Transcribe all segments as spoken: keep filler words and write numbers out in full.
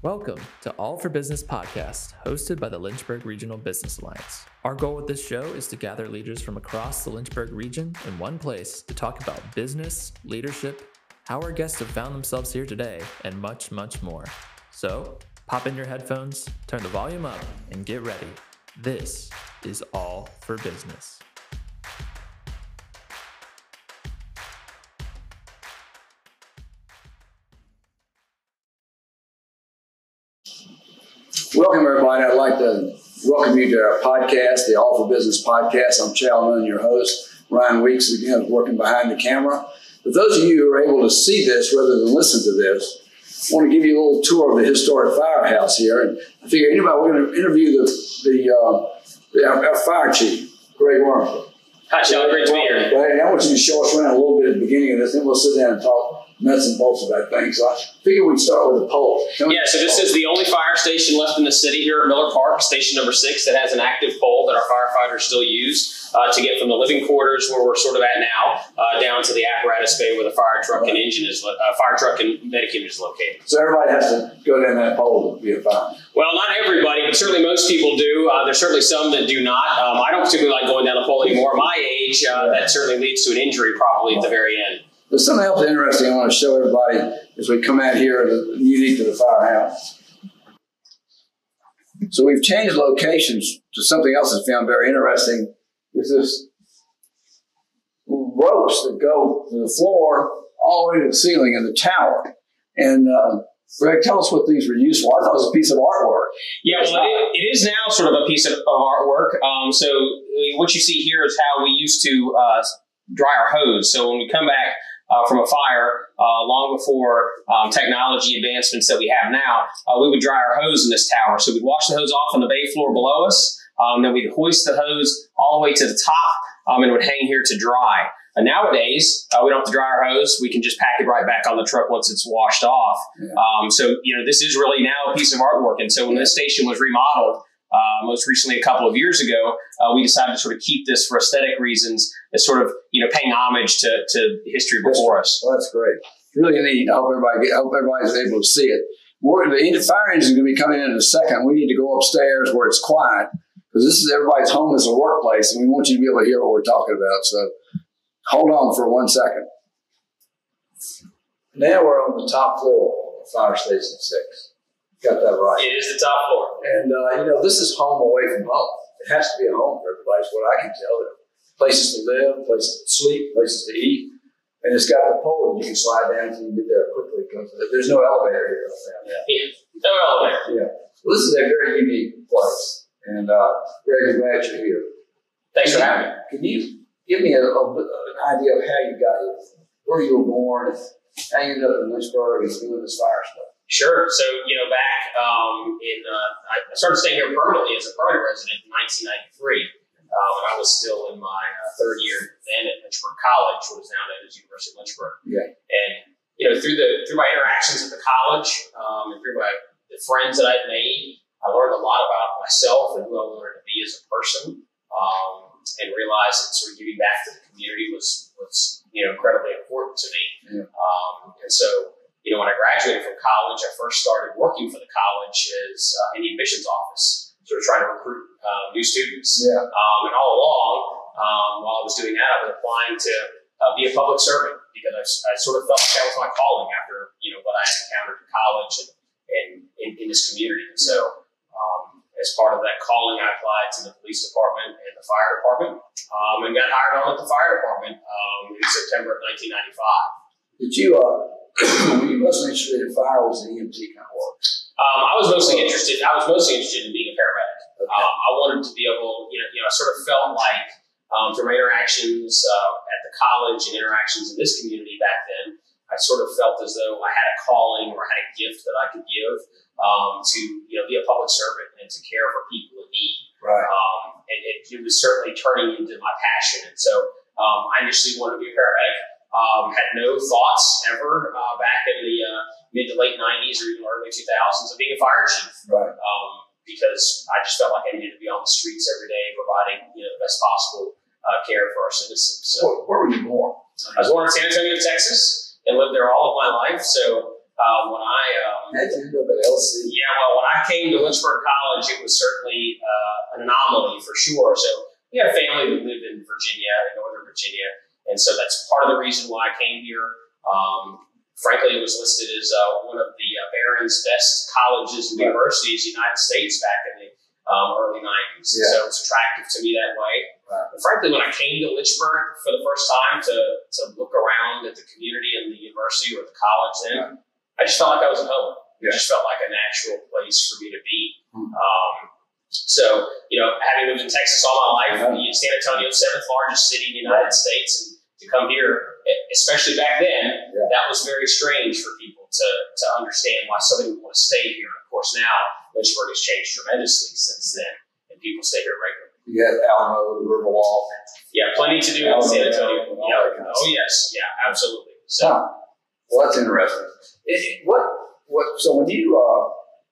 Welcome to All for Business podcast, hosted by the Lynchburg Regional Business Alliance. Our goal with this show is to gather leaders from across the Lynchburg region in one place to talk about business, leadership, how our guests have found themselves here today, and much, much more. So, pop in your headphones, turn the volume up, and get ready. This is All for Business. Welcome, everybody. I'd like to welcome you to our podcast, the All for Business podcast. I'm Chad Nunn, your host. Ryan Weeks, again, working behind the camera. For those of you who are able to see this rather than listen to this, I want to give you a little tour of the historic firehouse here. And I figure anybody, we're going to interview the, the, uh, the our, our fire chief, Greg Wormley. Hi, Chad. Great to be here. Right, I want you to show us around a little bit at the beginning of this, then we'll sit down and talk nuts and bolts about things. So I figure we'd start with a poll. Yeah, so this is the only fire station left in the city here at Miller Park, station number six, that has an active pole that our firefighters still use uh, to get from the living quarters where we're sort of at now uh, down to the apparatus bay where the fire truck and engine is, uh, fire truck and medicum is located. So everybody has to go down that pole to be a fire. Well, not everybody, but certainly most people do. Uh, there's certainly some that do not. Um, I don't particularly like going down the pole anymore. My age, uh, that certainly leads to an injury probably at the very end. There's something else interesting I want to show everybody as we come out here, unique to the firehouse. So we've changed locations to something else that's found very interesting. Is this ropes that go to the floor all the way to the ceiling in the tower. And uh, Greg, tell us what these were used for. I thought it was a piece of artwork. Yeah, well, it, it is now sort of a piece of, of artwork. Um, so what you see here is how we used to uh, dry our hose. So when we come back Uh, from a fire, uh, long before um, technology advancements that we have now, uh, we would dry our hose in this tower. So we'd wash the hose off on the bay floor below us, um, then we'd hoist the hose all the way to the top, um, and it would hang here to dry. And nowadays, uh, we don't have to dry our hose. We can just pack it right back on the truck once it's washed off. Yeah. Um, so, you know, this is really now a piece of artwork. And so when this station was remodeled, Uh, most recently, a couple of years ago, uh, we decided to sort of keep this for aesthetic reasons, as sort of, you know, paying homage to, to history before us. Well, that's great. Really neat. I hope everybody, I hope everybody's able to see it. We're, the fire engine is going to be coming in in a second. We need to go upstairs where it's quiet, because this is everybody's home as a workplace, and we want you to be able to hear what we're talking about. So hold on for one second. Now we're on the top floor of Fire Station six. Got that right. It is the top floor. And, uh, you know, this is home away from home. It has to be a home for everybody, is what I can tell. There are places to live, places to sleep, places to eat. And it's got the pole that you can slide down until you get there quickly. There's no elevator here. Yeah. No elevator. Yeah. Well, this is a very unique place. And, uh, Greg, I'm glad you're here. Thanks for having me. Can you give me a, a, an idea of how you got here? Where you were born, how you ended up in Lynchburg and doing this fire stuff? Sure. So, you know, back um, in, uh, I started staying here permanently as a permanent resident in nineteen ninety-three. Uh, when I was still in my uh, third year then at Lynchburg College, what is now known as University of Lynchburg. Yeah. And, you know, through the through my interactions at the college um, and through my the friends that I'd made, I learned a lot about myself and who I wanted to be as a person, um, and realized that sort of giving back to the community was, was you know, incredibly important to me. Yeah. Um, and so, you know, when I graduated from college, I first started working for the college as uh, in the admissions office, sort of trying to recruit uh, new students. Yeah. Um, and all along, um, while I was doing that, I was applying to uh, be a public servant, because I, I sort of felt like that was my calling after, you know, what I had encountered in college and, and in, in this community. And so, um, as part of that calling, I applied to the police department and the fire department, um, and got hired on at the fire department um, in September of nineteen ninety-five. Did you, uh, were you mostly interested in fire, or was it E M T kind of work? Um, I was mostly interested. I was mostly interested in being a paramedic. Okay. Um, I wanted to be able, you know, you know, I sort of felt like um, from my interactions uh, at the college and interactions in this community back then, I sort of felt as though I had a calling or had a gift that I could give um, to, you know, be a public servant and to care for people in need. Right. Um, and it, it was certainly turning into my passion. And so um, I initially wanted to be a paramedic. Um, had no thoughts ever uh, back in the uh, mid to late nineties or even early two thousands of being a fire chief. Right. Um, because I just felt like I needed to be on the streets every day providing, you know, the best possible uh, care for our citizens. So, where, where were you born? I was born in San Antonio, Texas, and lived there all of my life. So Uh, when I um, How'd you end up at L C? yeah, well, when I came to Lynchburg College, it was certainly uh, an anomaly for sure. So we have family that lived in Virginia, in Northern Virginia, and so that's part of the reason why I came here. Um, frankly, it was listed as uh, one of the uh, Barron's best colleges and Right. universities in the United States back in the um, early nineties. Yeah. So it's attractive to me that way. Right. And frankly, when I came to Lynchburg for the first time to, to look around at the community and the university or the college then, Right. I just felt like I was at home. Yeah. It just felt like a natural place for me to be. Hmm. Um, so, you know, having lived in Texas all my life, Yeah. San Antonio, seventh largest city in the United Right. States, and to come here, especially back then, Yeah. that was very strange for people to, to understand why somebody would want to stay here. Of course, now Lynchburg has changed tremendously since then, and people stay here regularly. You had Alamo, the Riverwalk. Yeah, plenty to do in Alamo, San Antonio. and all Yeah. that kind of Oh, stuff. yes. Yeah, absolutely. So, Huh. Well, that's interesting. It, it- what, what, so when you uh,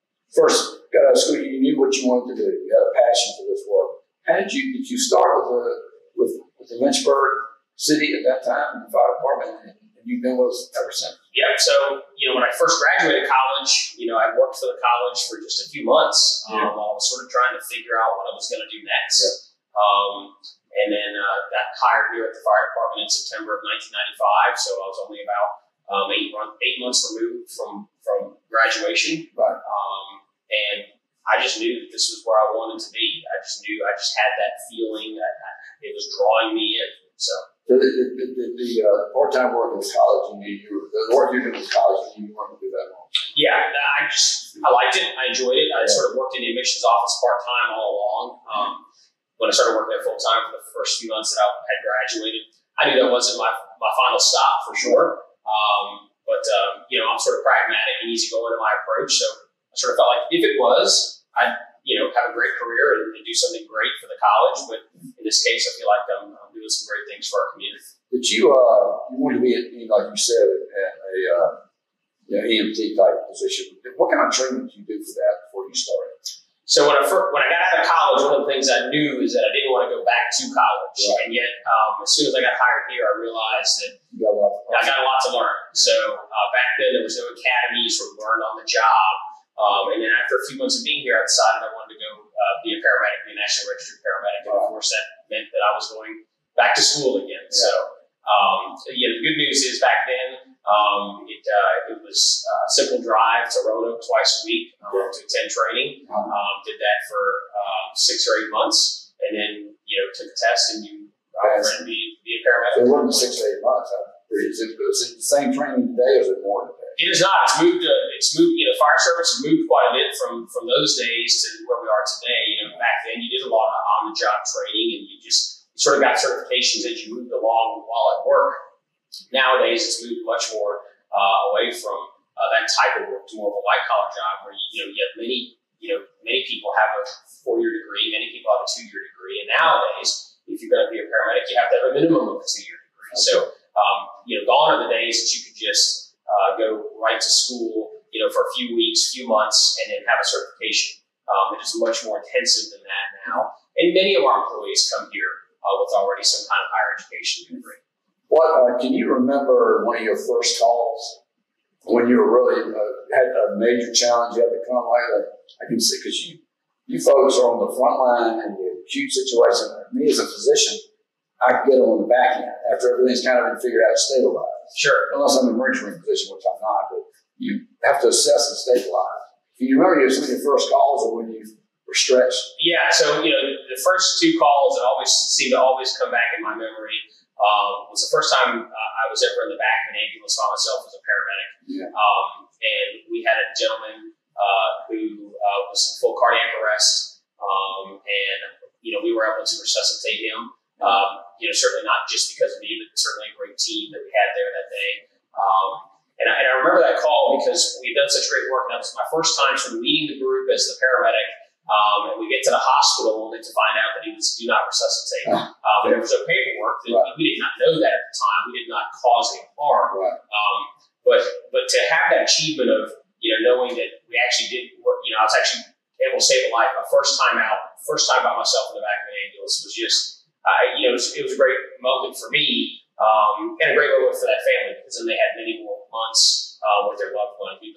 first got out of school, you knew what you wanted to do. You had a passion for this work. How did you, did you start with the, with, with the Lynchburg City at that time, in the fire department, and, and you've been with us ever since? yeah. So, you know, when I first graduated college, you know, I worked for the college for just a few months um, Yeah. while I was sort of trying to figure out what I was going to do next. Yeah. Um, and then uh, got hired here at the fire department in September of nineteen ninety-five. So I was only about um, eight, run, eight months removed from, from graduation. Right. Um, and I just knew that this was where I wanted to be. I just knew, I just had that feeling that it was drawing me in. So. So the, the, the, the uh, part-time work in college, you knew you were, the work you were doing in college, you knew you weren't going to do that long. Yeah, I just, I liked it. I enjoyed it. I Yeah. sort of worked in the admissions office part-time all along. Um, when I started working there full-time for the first few months that I had graduated, I knew that wasn't my, my final stop for sure. Um, but, um, you know, I'm sort of pragmatic and easygoing in my approach. So I sort of felt like if it was, I'd, you know, have a great career and, and do something great for the college. But in this case, I feel like I'm, I'm doing some great things for our community. Did you, uh, you wanted to be, at, like you said, at a uh, you know, E M T type position. What kind of training did you do for that before you started? So when I first, when I got out of college, one of the things I knew is that I didn't want to go back to college. Right. And yet, um, as soon as I got hired here, I realized that You got a lot of I got a lot to learn. So uh, back then, there was no academy, sort of learned on the job. Um, and then after a few months of being here, I decided I wanted to go uh, be a paramedic, be a nationally registered paramedic. And of course, that meant that I was going back to school again. Yeah. So, um, yeah, the good news is back then, um, it, uh, it was a simple drive to Roanoke twice a week um, to attend training. Uh-huh. Um, did that for uh, six or eight months, and then you know took a test and you uh, Yes. and be be a So paramedic. it wasn't six to eight months. Huh? Is it, is it the same training today, or is it more today? It is not. It's moved. Uh, it's moved. You know, fire service has moved quite a bit from from those days to where we are today. You know, back then you did a lot of on the job training, and you just you sort of got certifications as you moved along while at work. Nowadays, it's moved much more uh, away from uh, that type of work to more of a white collar job, where you know you have many you know many people have a four year degree, many people have a two year degree, and nowadays, if you're going to be a paramedic, you have to have a minimum of a two year degree. So um, you know, gone are the days that you could just uh, go right to school, you know, for a few weeks, few months, and then have a certification. Um, it is much more intensive than that now, and many of our employees come here uh, with already some kind of higher education degree. What uh, can you remember one of your first calls when you were really uh, had a major challenge you had to come like that? I can see because you you folks are on the front line in the acute situation. Me as a physician, I can get them on the back end after everything's kind of been figured out and stabilized. Sure. Unless I'm in emergency room position, which I'm not, but you have to assess and stabilize. Can you remember some of your first calls or when you were stretched? Yeah. So you know, the first two calls that always seem to always come back in my memory. Um, was the first time uh, I was ever in the back of an ambulance by myself as a paramedic. Yeah. Um, and we had a gentleman uh, who uh, was in full cardiac arrest, um, and you know we were able to resuscitate him. Um, you know, certainly not just because of me, but certainly a great team that we had there that day. Um, and, I, and I remember that call because we had done such great work, and that was my first time sort of leading the group as the paramedic. Um, and we get to the hospital only to find out that he was do not resuscitate. Uh, Uh, but there was no paperwork. That Right. We did not know that at the time. We did not cause any harm. Right. Um, but but to have that achievement of you know knowing that we actually did work, you know, I was actually able to save a life. My first time out, first time by myself in the back of an ambulance was just, uh, you know, it was, it was a great moment for me um, and a great moment for that family because then they had many more months uh, with their loved one. We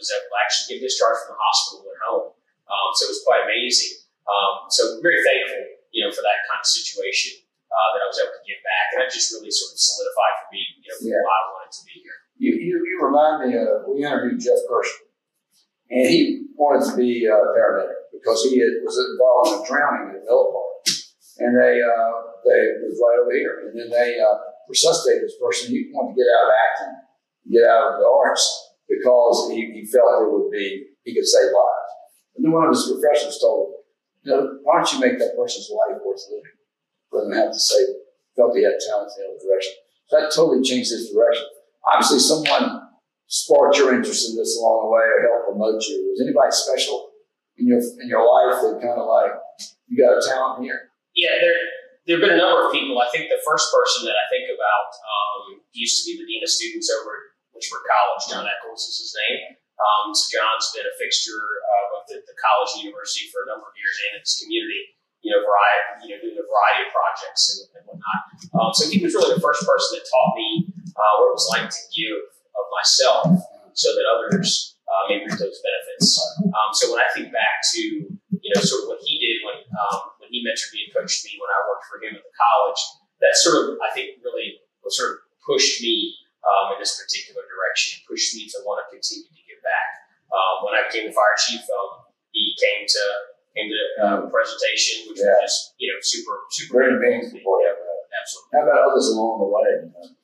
was able to actually get discharged from the hospital and home. Um, so it was quite amazing. Um, so very thankful, you know, for that kind of situation uh, that I was able to give back, and that just really sort of solidified for me, you know, yeah. why I wanted to be here. You you, you remind me of, we interviewed Jeff Gershon, and he wanted to be a paramedic because he had, was involved in a drowning in Miller Park, and they uh, they was right over here, and then they uh, resuscitated this person. He wanted to get out of acting, get out of the arts because he, he felt it would be he could save lives. And then one of his professors told him, you know, why don't you make that person's life worth living rather than have to save it? Felt he had talent in the other direction. So that totally changed his direction. Obviously, someone sparked your interest in this along the way or helped promote you. Was anybody special in your in your life that kind of like, you got a talent here? Yeah, there there have been a number of people. I think the first person that I think about um, used to be the dean of students over at Lynchburg College. John Eccles is his name. Um, so John's been a fixture uh, both at the college and university for a number of years and in his community, you know, variety, you know, doing a variety of projects and, and whatnot. Um, so he was really the first person that taught me uh, what it was like to give of myself so that others uh, may reap those benefits. Um, so when I think back to, you know, sort of what he did when um, when he mentored me and coached me when I worked for him at the college, that sort of, I think, really sort of pushed me um, in this particular direction, pushed me to want to continue to give back. Um, when I became the fire chief, um, he came to came to uh, a presentation, which yeah. was just, you know, super, super very amazing. Yeah, absolutely. How about others along the way?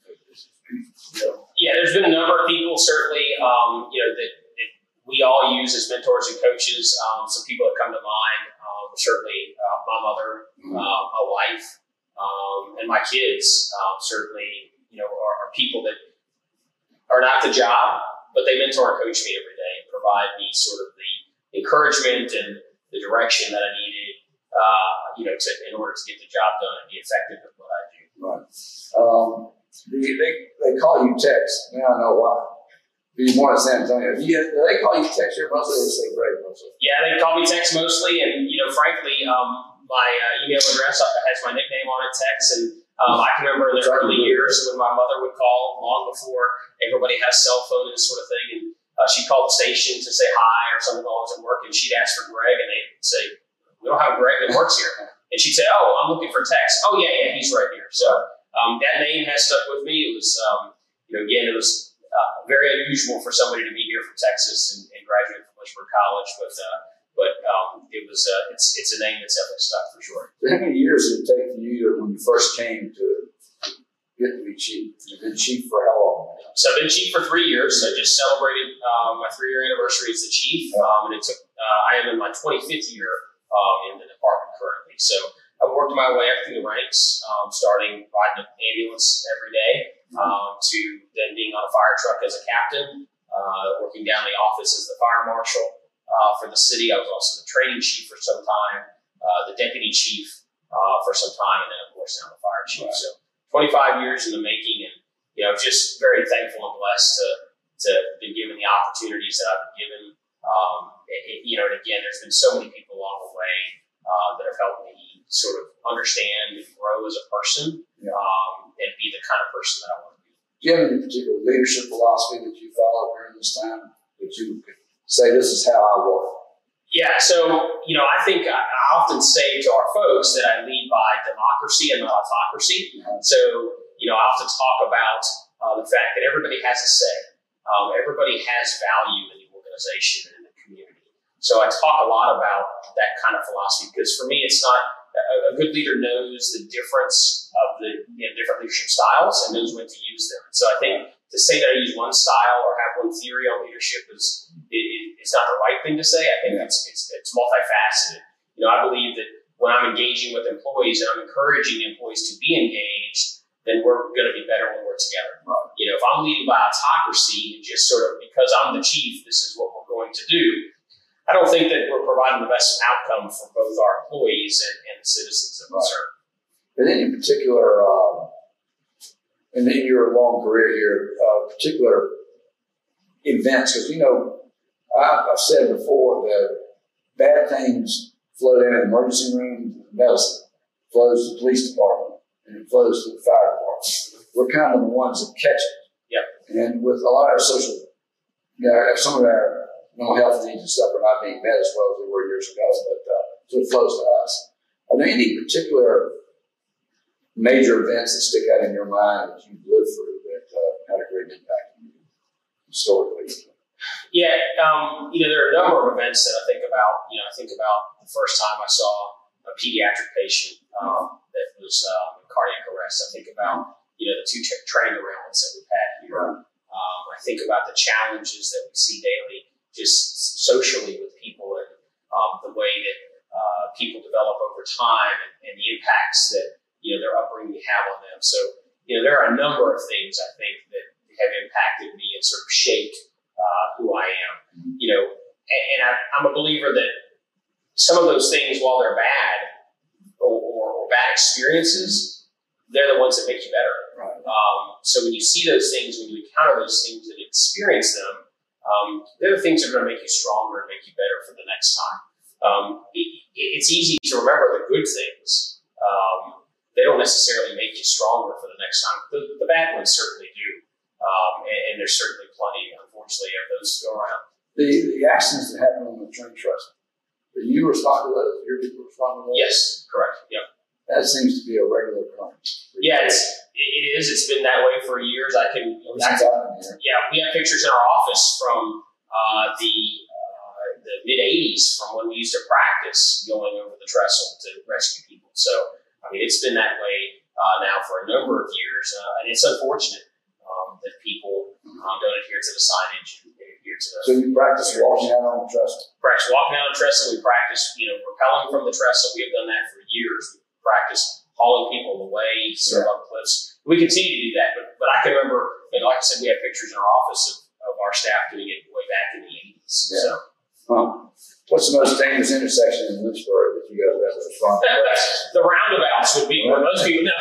Yeah, there's been a number of people, certainly, um, you know, that, that we all use as mentors and coaches. Um, some people that come to mind, um, certainly uh, my mother, mm-hmm. uh, my wife, um, and my kids, um, certainly, you know, are, are people that are not the job, but they mentor and coach me every day and provide me sort of the encouragement and the direction that I needed, uh, you know, to, in order to get the job done and be effective at what I do. Right. Um, they, they, they call you Tex. Now I know why. You're more in San Antonio. Do, you, do they call you Tex here mostly, or they say Greg mostly? Yeah, they call me Tex mostly, and, you know, frankly, um, my uh, email address has my nickname on it, Tex, and um, I can remember in the early years when my mother would call long before everybody has cell phone and this sort of thing, and uh, she'd call the station to say hi or something while I was at work, and she'd ask for Greg, and they'd say, we don't have Greg that works here. And she'd say, oh, I'm looking for Tex. Oh, yeah, yeah, he's right here. So um, that name has stuck with me. It was, um, you know, again, it was uh, very unusual for somebody to be here from Texas and, and graduate from Lynchburg College, but uh, but um, it was uh, it's it's a name that's definitely stuck for sure. So how many years did it take for you when you first came to get to be chief? You've been chief for how long? So I've been chief for three years. I just celebrated um, my three-year anniversary as the chief, um, and it took. Uh, I am in my twenty-fifth year um, in the department currently. So I've worked my way up through the ranks, um, starting riding an ambulance every day, um, to then being on a fire truck as a captain, uh, working down the office as the fire marshal uh, for the city. I was also the training chief for some time, uh, the deputy chief uh, for some time, and then of course now the fire chief. Right. So twenty-five years in the making, and you know, just very thankful and blessed to to be given the opportunities that I've been given. Um, it, you know, and again, there's been so many people along the way uh, that have helped me sort of understand and grow as a person, yeah. um, and be the kind of person that I want to be. Do you have any particular leadership philosophy that you followed during this time that you could say, this is how I work? Yeah, so, you know, I think I, I often say to our folks that I lead by democracy and not autocracy. Mm-hmm. So, you know, I often talk about uh, the fact that everybody has a say. Um, everybody has value in the organization and in the community. So I talk a lot about that kind of philosophy because for me, it's not a, a good leader knows the difference of the you know, different leadership styles and knows when to use them. So I think to say that I use one style or have one theory on leadership is it, it, it's not the right thing to say. I think yeah. it's, it's it's multifaceted. You know, I believe that when I'm engaging with employees and I'm encouraging employees to be engaged, then we're going to be better when we're together. Right. You know, if I'm leading by autocracy and just sort of because I'm the chief, this is what we're going to do, I don't think that we're providing the best outcome for both our employees and, and the citizens that we right. serve. But any particular, um, in your long career here, uh, particular events, because, you know, I've, I've said before that bad things flow down in the emergency room, medicine, flows to the police department, and it flows to the fire department. We're kind of the ones that catch it. Yep. And with a lot of our social, you know, some of our mental health needs and stuff are not being met as well as they were years ago, but uh, so it flows to us. Are there any particular major events that stick out in your mind that you've lived through that uh, had a great impact on you historically? Yeah, um, you know, there are a number of events that I think about. You know, I think about the first time I saw a pediatric patient um, that was um, in cardiac arrest. I think about, you know, the two tra- train derailments that we've had here. Um, I think about the challenges that we see daily, just socially with people, and um, the way that uh, people develop over time, and, and the impacts that, you know, their upbringing have on them. So, you know, there are a number of things I think that have impacted me and sort of shaped uh, who I am. You know, and, and I, I'm a believer that some of those things, while they're bad or, or, or bad experiences, they're the ones that make you better. Right. Um, so when you see those things, when you encounter those things and experience them, um, they're the things that are going to make you stronger and make you better for the next time. Um, it, it's easy to remember the good things. Um, they don't necessarily make you stronger for the next time. The, the bad ones certainly do. Um, and, and there's certainly plenty, unfortunately, of those to go around. The, the accidents that happen on the train trust, are you responsible for those? Your people responsible for those? Yes, correct. Yep. That seems to be a regular occurrence. Yeah, it's, it is. It's been that way for years. I can. Since I've been here. Yeah, we have pictures in our office from uh, the uh, the mid eighties, from when we used to practice going over the trestle to rescue people. So, I mean, it's been that way uh, now for a number of years, uh, and it's unfortunate um, that people um, don't adhere to the signage and adhere to the. So you practice walking out on the trestle? Practice walking out on the trestle. We practice, you know, rappelling from the trestle. We have done that for years. We practice hauling people away, sort of up cliffs. We continue to do that, but but I can remember, and like I said, we have pictures in our office of, of our staff doing it way back in the eighties. Yeah. So, huh. What's the most dangerous intersection in Lynchburg that you guys have ever responded to? the roundabouts would be where most people know.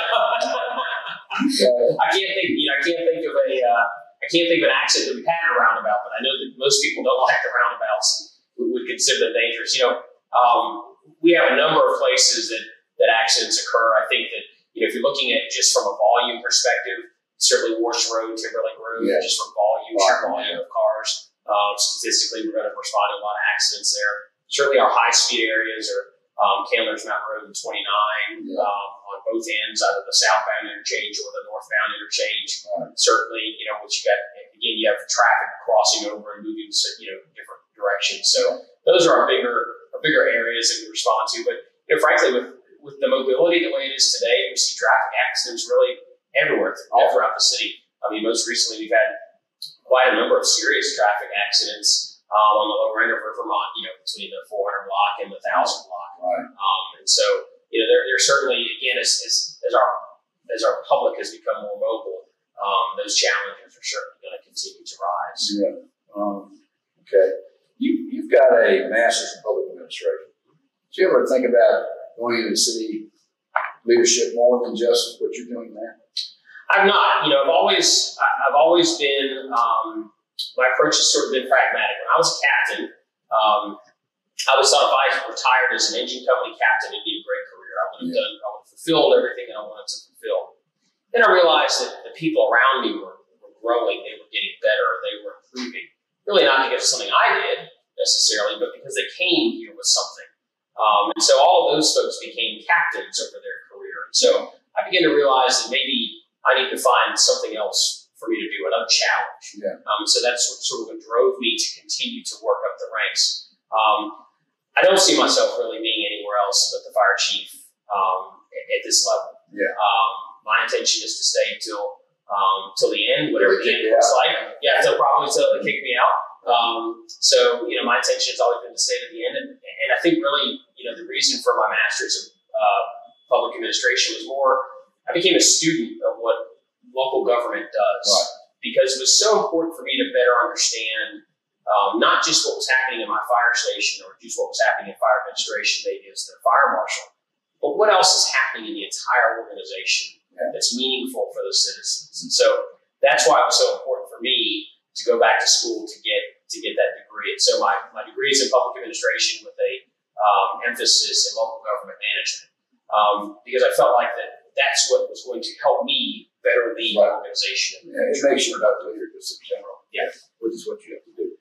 Yeah. I can't think, you know, I can't think of a, uh, I can't think of an accident that we've had in a roundabout, but I know that most people don't like the roundabouts and would consider them dangerous. You know, um, we have a number of places that that accidents occur. I think that, you know, if you're looking at just from a volume perspective, certainly Warsh Road, Timberlake Road, Yeah. just from volume, sheer volume of cars. Um, statistically, we're going to respond to a lot of accidents there. Certainly our high-speed areas are um, Candler's Mountain Road and twenty-nine Yeah. um, on both ends, either the southbound interchange or the northbound interchange. Right. Certainly, you know, what you got, again, you have traffic crossing over and moving, you know, different directions. So those are our bigger, our bigger areas that we respond to. But, you know, frankly, with with the mobility the way it is today, we see traffic accidents really everywhere, all throughout the city. I mean, most recently we've had quite a number of serious traffic accidents um, on the lower end of Vermont, you know, between the four hundred block and the one thousand block. Right. Um, and so, you know, there, there's certainly, again, as, as, as our as our public has become more mobile, um, those challenges are certainly going to continue to rise. Yeah. Um, okay. You, you've got a master's in public administration. Did you ever think about going into city leadership more than just what you're doing there? I've not. You know, I've always, I've always been. Um, my approach has sort of been pragmatic. When I was a captain, um, I always thought if I retired as an engine company captain, it'd be a great career. I would have Yeah. done. I would have fulfilled everything that I wanted to fulfill. Then I realized that the people around me were, were growing. They were getting better. They were improving. Really, not because of something I did necessarily, but because they came here with something. Um, and so all of those folks became captains over their career. And so I began to realize that maybe I need to find something else for me to do, another challenge. Yeah. Um, so that's sort of what drove me to continue to work up the ranks. Um, I don't see myself really being anywhere else but the fire chief um, at, at this level. Yeah. Um, my intention is to stay till um, till the end, whatever They the kick end you looks out. like. Yeah, till probably till they kick me out. Um, so, you know, my intention has always been to stay to the end. And, and I think really, you know, the reason for my master's of uh, public administration was more, I became a student of what local government does. Right. Because it was so important for me to better understand um, not just what was happening in my fire station or just what was happening in fire administration, maybe as the fire marshal, but what else is happening in the entire organization Yeah. that's meaningful for the citizens. And so that's why it was so important for me to go back to school to get to get that degree. And so my, my degree is in public administration with a um, emphasis in local government management um, because I felt like that that's what was going to help me better lead Right. the organization. Yeah, it makes you a better leader just in general. Yeah. Which is what you have to do. You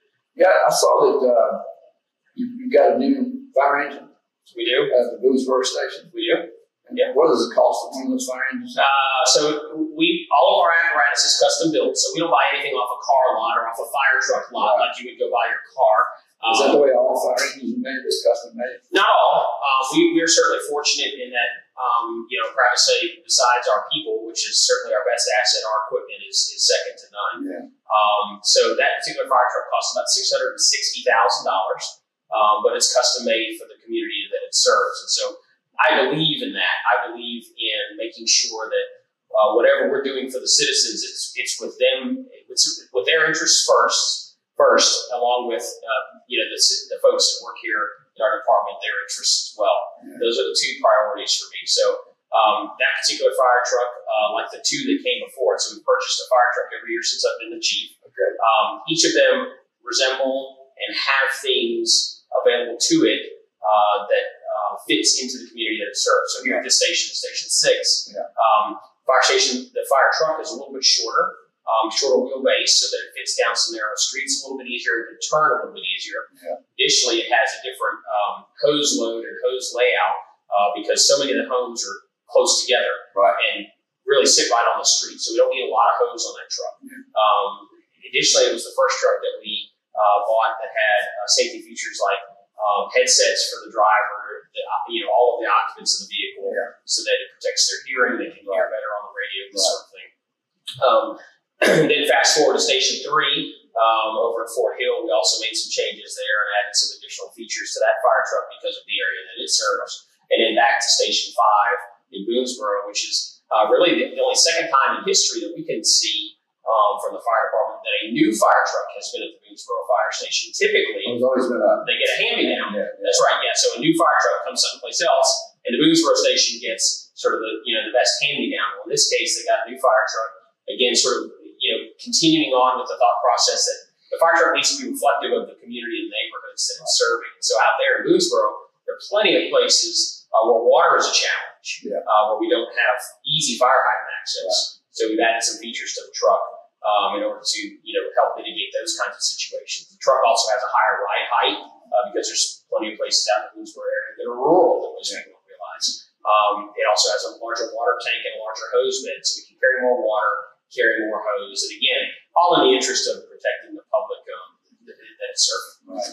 got. I saw that uh, you, you got a new fire engine. We do at the Boonesboro station. We do. And yeah. What does it cost for one of those fire engines? Uh, so we all of our apparatus is custom built. So we don't buy anything off a car lot or off a fire truck lot right. like you would go buy your car. Is that the way all fire engines are made? It's custom made? Not all. Uh, we, we're certainly fortunate in that, um, you know, proud to say, besides our people, which is certainly our best asset, our equipment is, is second to none. Yeah. Um, so that particular fire truck costs about six hundred sixty thousand dollars, um, but it's custom made for the community that it serves. And so I believe in that. I believe in making sure that uh, whatever we're doing for the citizens, it's, it's with them, it's with their interests first. First, along with uh, you know the, the folks that work here in our department, their interests as well. Yeah. Those are the two priorities for me. So um, that particular fire truck, uh, like the two that came before it, so we purchased a fire truck every year since I've been the chief. Okay. Um, each of them resemble and have things available to it uh, that uh, fits into the community that it serves. So here at this station, Station Six, yeah. um, fire station, the fire truck is a little bit shorter. Um, shorter wheelbase so that it fits down some narrow streets a little bit easier and can turn a little bit easier. Yeah. Additionally, it has a different um, hose load and hose layout uh, because so many of the homes are close together right. and really sit right on the street. So we don't need a lot of hose on that truck. Yeah. Um, additionally, it was the first truck that we uh, bought that had uh, safety features like um, headsets for the driver, the, you know, all of the occupants of the vehicle yeah. so that it protects their hearing. They can right. hear better on the radio, this right. sort of thing. Um, then fast forward to Station three, um, over at Fort Hill, we also made some changes there and added some additional features to that fire truck because of the area that it serves. And then back to Station five in Boonesboro, which is uh, really the, the only second time in history that we can see um, from the fire department that a new fire truck has been at the Boonesboro Fire Station. Typically, There's always been a, they get a hand-me-down. Yeah, yeah. That's right, yeah. So a new fire truck comes someplace else, and the Boonesboro Station gets sort of the you know the best hand-me-down. Well, in this case, they got a new fire truck. Again, sort of you know, continuing on with the thought process that the fire truck needs to be reflective of the community and the neighborhoods that it's serving. So out there in Boonesboro, there are plenty of places uh, where water is a challenge, yeah. uh, where we don't have easy fire hydrant access. Right. So we've added some features to the truck um, in order to, you know, help mitigate those kinds of situations. The truck also has a higher ride height uh, because there's plenty of places out in the Boonesboro area that are rural that most people don't realize. Um, it also has a larger water tank and a larger hose bed, so we can carry more water, carry more hose, and again, all in the interest of protecting the public um, that, that it's serving. Right.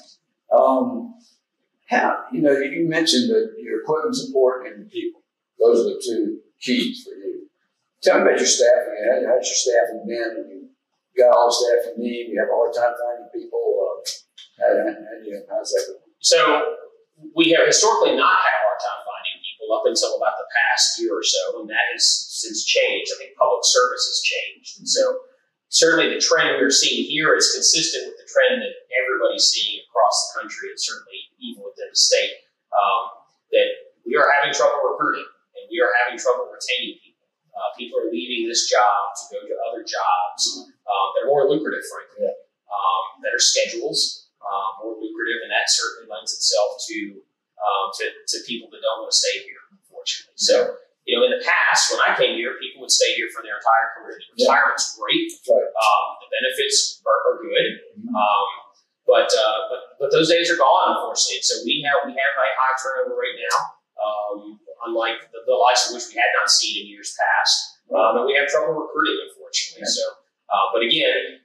Um, how, you know, you mentioned that your equipment support and your people. Those are the two keys for you. Tell me about your staffing. How, how's your staffing been? You got all the staff you need? You have a hard time finding people? Uh, how, how, how do you, how's that going? So we have historically not had a hard time finding people up until about the past year or so, and that has since changed. I think public service has changed. And so certainly the trend we're seeing here is consistent with the trend that everybody's seeing across the country and certainly even within the state, um, that we are having trouble recruiting and we are having trouble retaining people. Uh, people are leaving this job to go to other jobs um, that are more lucrative, frankly, yeah. um, better schedules, uh, more lucrative, and that certainly lends itself to Um, to, to people that don't want to stay here, unfortunately. So, you know, in the past, when I came here, people would stay here for their entire career. The retirement's great. Right. Um, the benefits are, are good. Um, but, uh, but but those days are gone, unfortunately. And so we have we have a high turnover right now, um, unlike the, the likes of which we had not seen in years past. Um, and we have trouble recruiting, unfortunately. So, uh, but again,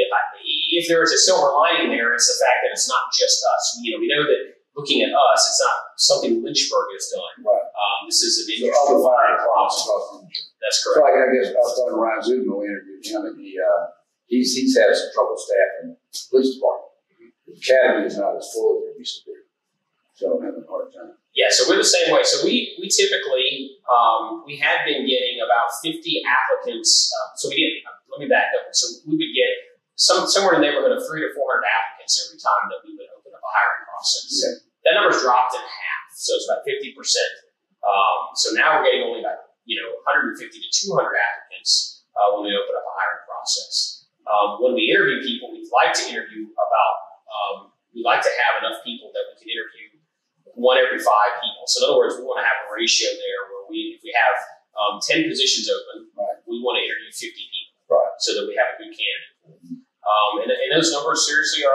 if there is a silver lining there, it's the fact that it's not just us. You know, we know that looking at us, it's not something Lynchburg has done. Right. Um, this is an industry. So other fire problems. That's correct. So like I guess I was talking to Ryan Zubin, we interviewed him, and he uh, he's he's had some trouble staffing the police department. The academy is not as full as it used to be, so I'm having a hard time. Yeah, so we're the same way. So we we typically um, we had been getting about fifty applicants. Um, so we get let me back up. So we would get some somewhere in the neighborhood of three to four hundred applicants every time that we would open up a hiring process. Yeah. That number's dropped in half, so it's about fifty percent. Um, so now we're getting only about you know one hundred fifty to two hundred applicants uh, when we open up a hiring process. Um, when we interview people, we'd like to interview about um, we like to have enough people that we can interview one every five people. So in other words, we want to have a ratio there where we if we have um, ten positions open, right. we want to interview fifty people, right. so that we have a good candidate. Um, and, and those numbers seriously are, are, are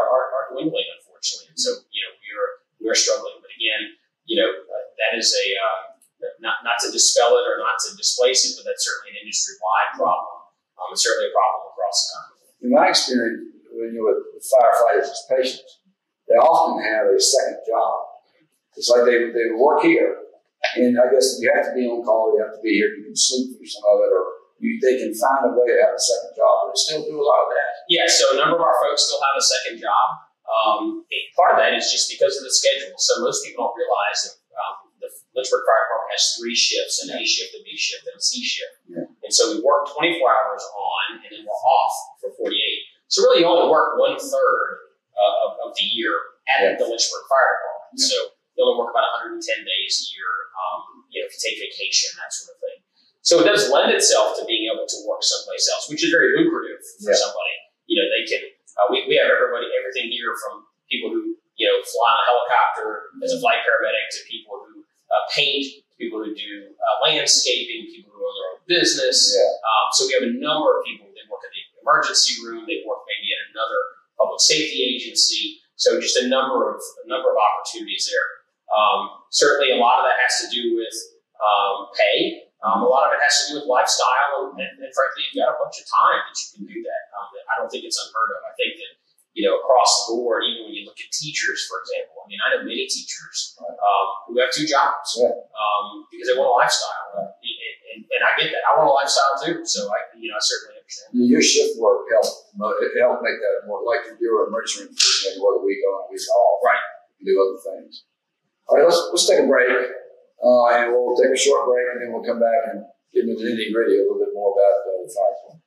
are dwindling, unfortunately. And so, you know, we are we are struggling. But again, you know, uh, that is a uh, not not to dispel it or not to displace it, but that's certainly an industry-wide problem. Um, it's certainly a problem across the country. In my experience, when you're with, with firefighters as patients, they often have a second job. It's like they they work here, and I guess you have to be on call. You have to be here. You can sleep through some of it, or you, they can find a way to have a second job. But they still do a lot of that. Yeah, so a number of our folks still have a second job. Um, part of that is just because of the schedule. So most people don't realize that um, the Lynchburg Fire Department has three shifts: an A shift, a B shift, and a C shift. Yeah. And so we work twenty-four hours on, and then we're off for forty-eight. So really, you only work one third uh, of, of the year at yeah. the Lynchburg Fire Department. Yeah. So you only work about one hundred ten days a year. Um, you know, if you take vacation, that sort of thing. So it does lend itself to being able to work someplace else, which is very lucrative for yeah. somebody. You know, they can. Uh, we we have everybody, everything here from people who you know fly on a helicopter as a flight paramedic to people who uh, paint, to people who do uh, landscaping, people who own their own business. Yeah. Um, so we have a number of people. They work at the emergency room. They work maybe at another public safety agency. So just a number of a number of opportunities there. Um, certainly, a lot of that has to do with um, pay. Um, a lot of it has to do with lifestyle, and, and, and frankly, you've got a bunch of time that you can do that. Um, I don't think it's unheard of. I think that, you know, across the board, even when you look at teachers, for example, I mean, I know many teachers um, who have two jobs um, because they want a lifestyle. And, and, and I get that. I want a lifestyle too. So I, you know, I certainly understand. Your shift work helped. It helped make that more like if you're an emergency room person, you work a week on, a week off. Right. You do other things. All right, let's let's take a break. Uh, and we'll take a short break, and then we'll come back and get into the nitty gritty a little bit more about uh, the fire department.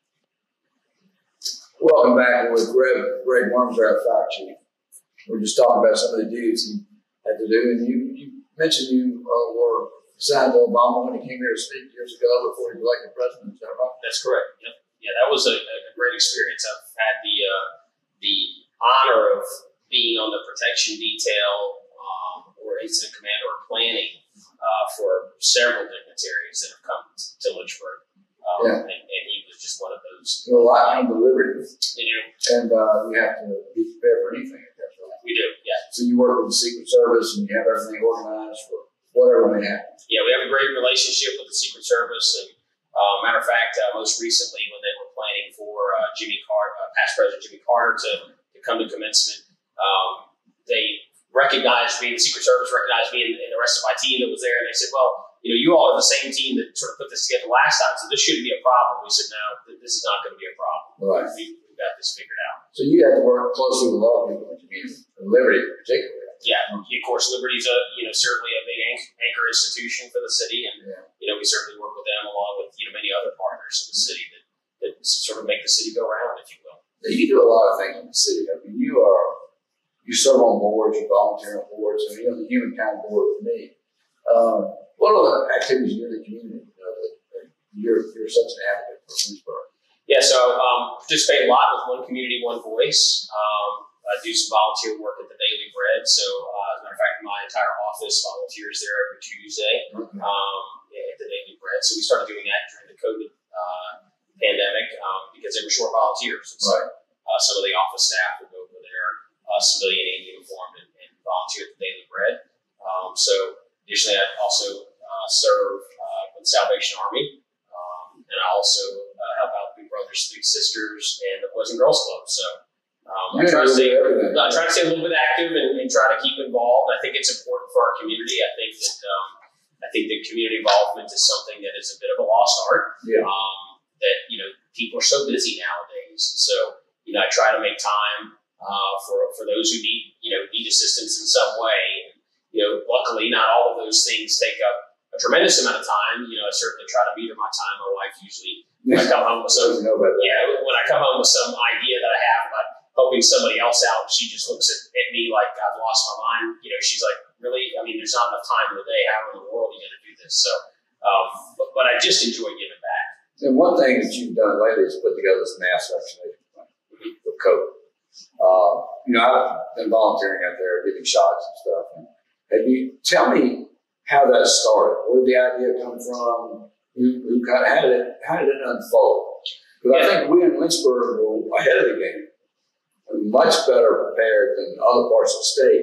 Welcome back with Greg, Greg Worms, our fire chief. We're just talking about some of the duties he had to do, and you, you mentioned you uh, were assigned to Obama when he came here to speak years ago before he was elected president. Is that right? That's correct. Yep. Yeah, that was a, a great experience. I've had the uh, the honor of being on the protection detail um, or incident command or planning. Uh, for several dignitaries that have come to Lynchburg. Um, yeah. and, and he was just one of those. So a lot of delivery. You know, and uh, you have to be prepared for anything. That's right. We do, yeah. So you work with the Secret Service and you have everything organized for whatever may happen. Yeah, we have a great relationship with the Secret Service. And uh, matter of fact, uh, most recently when they were planning for uh, Jimmy Carter, uh, past President Jimmy Carter to, to come to commencement, um, they recognized me, the Secret Service recognized me and, and the rest of my team that was there, and they said, well, you know, you all are the same team that sort of put this together last time, so this shouldn't be a problem. We said, no, this is not going to be a problem. Right. We, we've got this figured out. So you have to work closely with a lot of people in the community, Liberty particularly. Yeah, of course, Liberty's a, you know, certainly a big anchor institution for the city, and, yeah. you know, we certainly work with them along with, you know, many other partners in the city that, that sort of make the city go round, if you will. You do a lot of things in the city. I mean, you are... You serve on boards, you volunteer on boards, and you're on the Humankind board with me. Um, what are the activities you do in the community? You know, that, that you're, you're such an advocate for Lynchburg. Yeah, so um, participate a lot with One Community, One Voice. Um, I do some volunteer work at the Daily Bread. So, uh, as a matter of fact, my entire office volunteers there every Tuesday okay. um, at the Daily Bread. So we started doing that during the COVID uh, pandemic um, because they were short volunteers. And so, right. uh, some of the office staff would go over there. Uh, civilian in uniform and, and volunteer at the Daily Bread. Um, so additionally, I also uh, serve uh, with the Salvation Army, um, and I also uh, help out Big Brothers, Big Sisters, and the Boys and Girls Club. So um, I try to stay, I try to stay a little bit active and, and try to keep involved. I think it's important for our community. I think that um, I think that community involvement is something that is a bit of a lost art. Yeah. Um, that you know people are so busy nowadays, and so you know I try to make time. Uh, for for those who need you know need assistance in some way, you know. Luckily, not all of those things take up a tremendous amount of time. You know, I certainly try to meter my time. My wife usually, when I come home with some, yeah, when I come home with some idea that I have about helping somebody else out, she just looks at, at me like I've lost my mind. You know, she's like, really? I mean, there's not enough time in the day. How in the world are you going to do this? So, um, but, but I just enjoy giving back. And one thing that you've done lately is put together this mass vaccination plan mm-hmm. with COVID. Uh, you know, I've been volunteering out there, giving shots and stuff. And have you tell me how that started? Where did the idea come from? Who, who kind of, how did it, how did it unfold? Because yeah. I think we in Lynchburg were ahead of the game much better prepared than other parts of the state.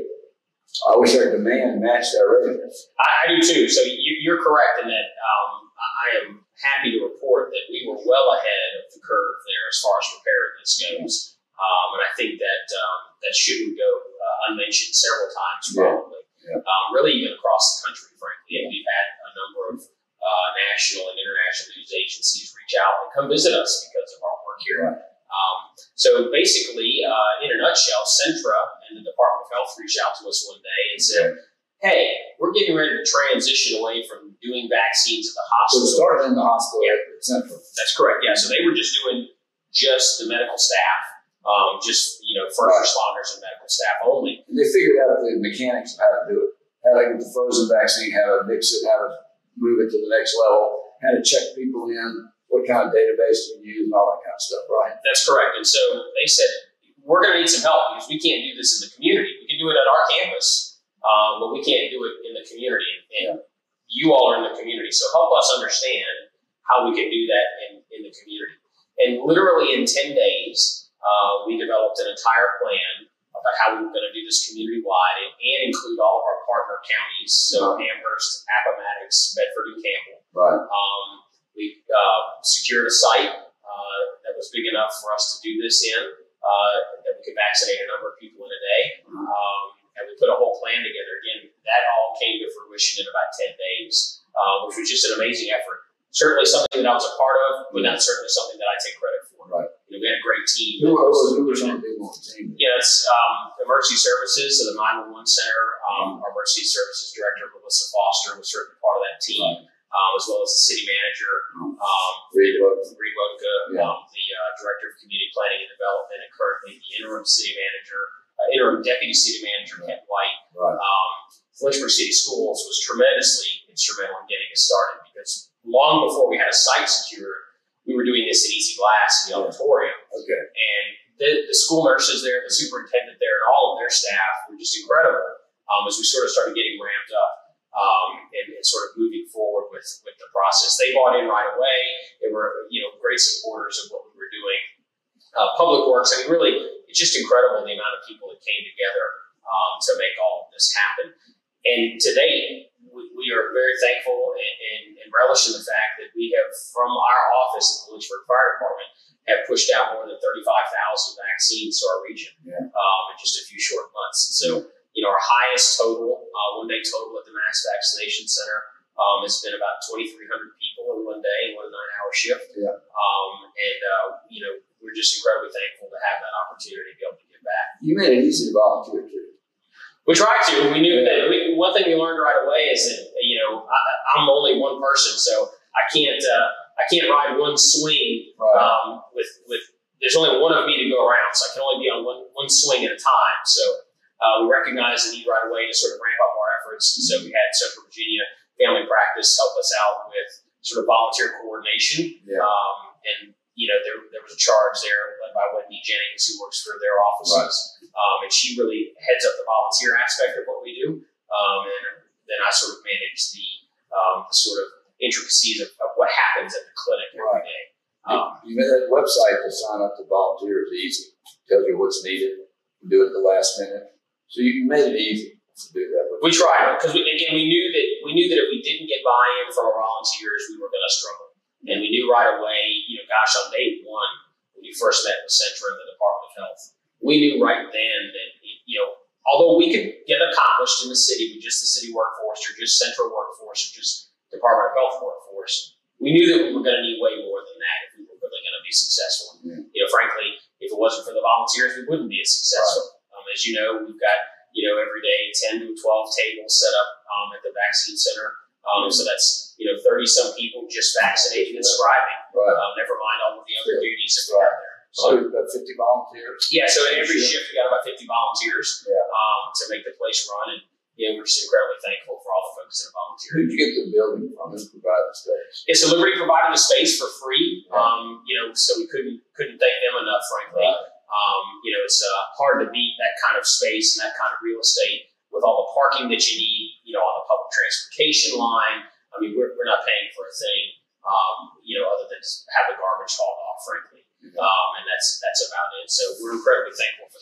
I wish our demand matched our readiness. I, I do too. So you, you're correct in that. Um, I am happy to report that we were well ahead of the curve there as far as preparedness goes. Um, and I think that um, that shouldn't go uh, unmentioned several times, probably. Yeah. Yeah. Um, really, even across the country, frankly. And we've had a number of uh, national and international news agencies reach out and come visit us because of our work here. Right. Um, so basically, uh, in a nutshell, Centra and the Department of Health reached out to us one day and said, hey, we're getting ready to transition away from doing vaccines at the hospital. So it started in the hospital yeah. at Centra. That's correct, yeah. So they were just doing just the medical staff, um, just, you know, first right. responders and medical staff only. And they figured out the mechanics of how to do it, how to get the frozen vaccine, how to mix it, how to move it to the next level, how to check people in, what kind of database to use, and all that kind of stuff, right? That's correct. And so they said, we're going to need some help because we can't do this in the community. We can do it at our campus, um, but we can't do it in the community. And yeah. you all are in the community, so help us understand how we can do that in, in the community. And literally in ten days, uh, we developed an entire plan about how we were going to do this community-wide and, and include all of our partner counties, so right. Amherst, Appomattox, Bedford, and Campbell. Right. Um, We uh, secured a site uh, that was big enough for us to do this in, uh, that we could vaccinate a number of people in a day. Um, and we put a whole plan together. Again, that all came to fruition in about ten days, uh, which was just an amazing effort. Certainly something that I was a part of, but not certainly something that I take credit for. Right. You know, we had a great team. Who was, who was on the team? Yeah, it's um, emergency services, so the nine one one center. Um, our emergency services director, Melissa Foster, was certainly part of that team. Right. Um, as well as the city manager, um, Reed Wodka, yeah. um, the uh, director of community planning and development, and currently the interim city manager, uh, interim deputy city manager, Kent White. Right. Um, Lynchburg City Schools was tremendously instrumental in getting us started because long before we had a site secured, we were doing this in Easy Glass in the auditorium. Okay. And the, the school nurses there, the superintendent there, and all of their staff were just incredible um, as we sort of started getting ramped up. Um, and, and sort of moving forward with, with the process. They bought in right away. They were, you know, great supporters of what we were doing. Uh, Public Works, I mean, really, it's just incredible the amount of people that came together um, to make all of this happen. And today, we, we are very thankful and, and, and relish in the fact that we have, from our office at the Lynchburg Fire Department, have pushed out more than thirty-five thousand vaccines to our region yeah. um, in just a few short months. So, you know, our highest total, uh, one-day total at the Mass Vaccination Center um, has been about twenty-three hundred people in one day, one nine-hour shift. Yeah. Um, and, uh, you know, we're just incredibly thankful to have that opportunity to be able to give back. You made it easy to volunteer, too. We tried to. We knew yeah. that. We, one thing we learned right away is that, you know, I, I'm only one person, so I can't uh, I can't ride one swing right. um, with, with, there's only one of me to go around, so I can only be on one, one swing at a time. So, Uh, we recognized the need right away to sort of ramp up our efforts. And so we had Central Virginia Family Practice help us out with sort of volunteer coordination. Yeah. Um, and, you know, there, there was a charge there led by Wendy Jennings, who works for their offices. Right. Um, and she really heads up the volunteer aspect of what we do. Um, and then I sort of manage the um, sort of intricacies of, of what happens at the clinic every day. Um, you made that website to sign up to volunteer is easy. It tells you what's needed. You do it at the last minute. So you made it easy to do that. We tried because we, again we knew that we knew that if we didn't get buy-in from our volunteers, we were going to struggle. And we knew right away, you know, gosh, on day one when you first met with Centra and the Department of Health, we knew right then that, you know, although we could get accomplished in the city with just the city workforce or just Central workforce or just Department of Health workforce, we knew that we were going to need way more than that if we were really going to be successful. Mm-hmm. You know, frankly, if it wasn't for the volunteers, we wouldn't be as successful. Right. As you know, we've got, you know, every day ten to twelve tables set up um, at the vaccine center. Um, so that's, you know, thirty some people just vaccinating and scribing. Right. Um, never mind all of the other yeah. duties that we right. have there. So, so about fifty volunteers? Yeah, so in every shift, we got about fifty volunteers yeah. um, to make the place run. And, you know, we're just incredibly thankful for all the folks that have volunteered. Who did you get the building from? Who provided the space? Yeah, so Liberty provided the space for free. Yeah. Um, you know, so we couldn't couldn't thank them enough, frankly. Right. Um, you know, it's uh, hard to beat that kind of space and that kind of real estate with all the parking that you need, you know, on the public transportation line. I mean, we're, we're not paying for a thing, um, you know, other than just have the garbage hauled off, frankly. Yeah. Um, and that's that's about it. So we're incredibly thankful for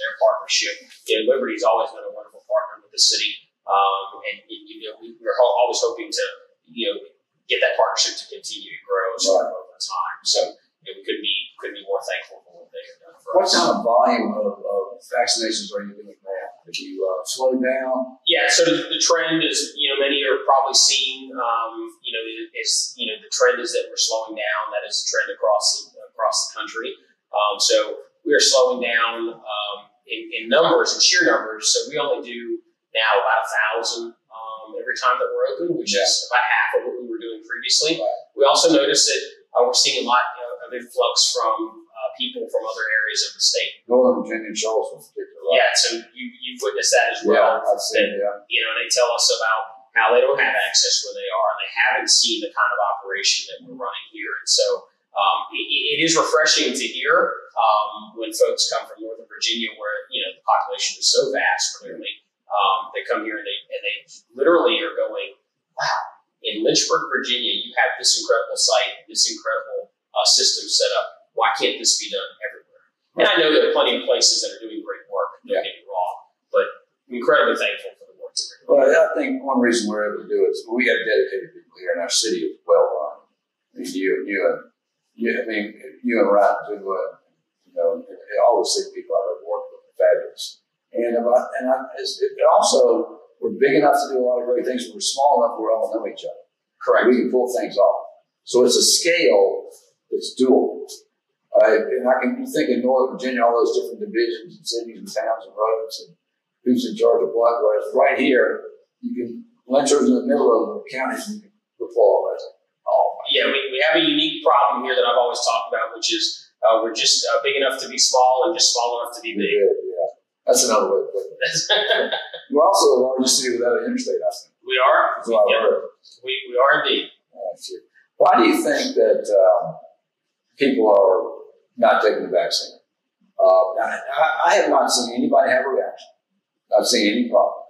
their partnership. You know, Liberty's always been a wonderful partner with the city, um, and you know, we, we're always hoping to, you know, get that partnership to continue to grow sort of over time. So, you know, we couldn't be couldn't be more thankful for what they have done for what us. What kind of volume of, of vaccinations are you doing now? Have you uh, slowed down? Yeah, so the, the trend is, you know, many are probably seeing, um, you know, is, you know, the trend is that we're slowing down. That is a trend across the, across the country. Um, so we are slowing down um, in, in numbers and sheer numbers. So we only do now about a thousand um, every time that we're open, which yeah. is about half of what we were doing previously. Right. We also noticed that uh, we're seeing a lot you know, of influx from uh, people from other areas of the state. Northern Virginia and Charlottesville in particular. Right? Yeah, so you, you've witnessed that as well. Yeah, I've seen, that, yeah. You know, they tell us about how they don't have access where they are, and they haven't seen the kind of operation that we're running here. And so um, it, it is refreshing to hear um, when folks come from Northern Virginia, where you know the population is so vast. Clearly, um, they come here and they and they literally are going, "Wow, in Lynchburg, Virginia, you have this incredible site, this incredible uh, system set up. Why can't this be done everywhere?" And I know there are plenty of places that are doing great work. Don't yeah. get me wrong, but I'm incredibly thankful for the work that we're doing. Well, I think one reason we're able to do it is we have dedicated people here, and our city is well run. I mean, you, you, and you. I mean, you and Ryan do. Uh, you know, I always see people out there work with fabulous, and about, and I, it's, it also we're big enough to do a lot of great things, but we're small enough where we all know each other. Correct. We can pull things off. So it's a scale that's doable. Uh, and I can think in Northern Virginia, all those different divisions and cities and towns and roads and who's in charge of what. Whereas right here, you can, Lynchburg's in the middle of the county, and you can pull all that. Oh, yeah, we, we have a unique problem here that I've always talked about, which is uh, we're just uh, big enough to be small and just small enough to be big. Good, yeah. That's another way to put it. We're also the largest city without an interstate, I think. We are. That's what yeah. I've heard. We, we are indeed. Uh, Why do you think that um, people are not taking the vaccine? Uh, I, I have not seen anybody have a reaction. Not seen any problems.